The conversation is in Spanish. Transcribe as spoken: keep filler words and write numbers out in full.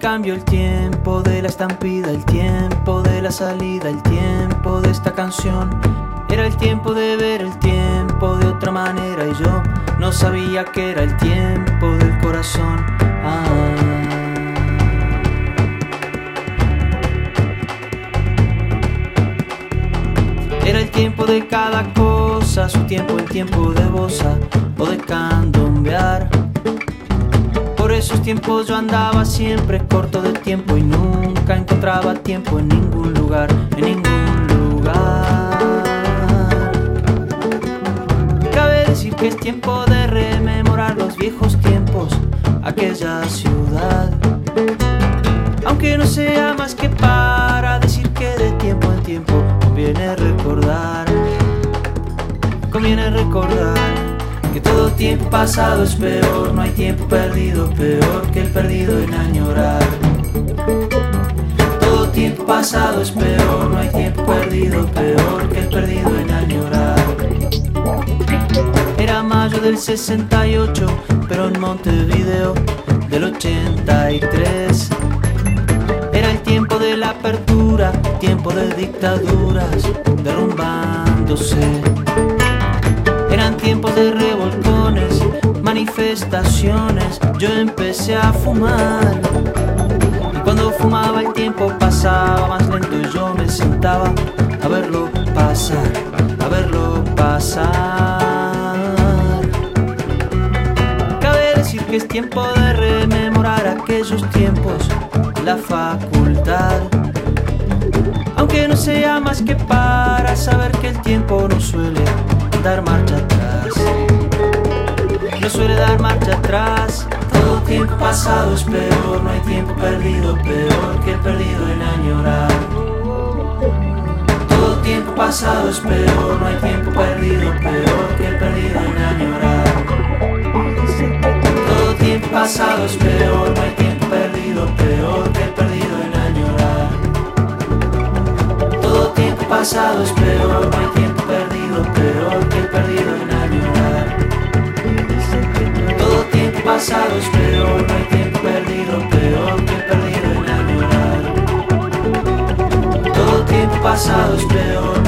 cambio, el tiempo de la estampida, el tiempo de la salida, el tiempo de esta canción. Era el tiempo de ver el tiempo de otra manera y yo no sabía que era el tiempo del corazón. Ah. Era el tiempo de cada cosa, su tiempo, el tiempo de bossa o de candombear. Por esos tiempos yo andaba siempre corto de tiempo y nunca encontraba tiempo en ningún lugar, en ningún lugar. Cabe decir que es tiempo de rememorar los viejos tiempos, aquella ciudad. Aunque no sea más que para decir que de tiempo en tiempo conviene recordar, conviene recordar que todo tiempo pasado es peor, no hay tiempo perdido peor que el perdido en añorar. Todo tiempo pasado es peor, no hay tiempo perdido peor que el perdido en añorar. Era mayo del sesenta y ocho, pero en Montevideo del ochenta y tres. Era el tiempo de la apertura, tiempo de dictaduras derrumbándose. Eran tiempos de revolcones, manifestaciones, yo empecé a fumar. Y cuando fumaba el tiempo pasaba más lento y yo me sentaba a verlo pasar, a verlo pasar. Cabe decir que es tiempo de rememorar aquellos tiempos, la facultad. Aunque no sea más que para saber que el tiempo no suele dar marcha atrás, no suele dar marcha atrás. Todo tiempo pasado es peor, no hay tiempo perdido peor que el perdido en añorar. Todo tiempo pasado es peor, no hay tiempo perdido peor que el perdido en añorar. Todo tiempo pasado es peor, no hay tiempo perdido peor que el perdido en añorar. Todo tiempo pasado es peor, no hay tiempo perdido peor que el perdido en añorar. Todo tiempo pasado es peor, no hay tiempo perdido peor que el perdido en añorar. Todo tiempo pasado es peor.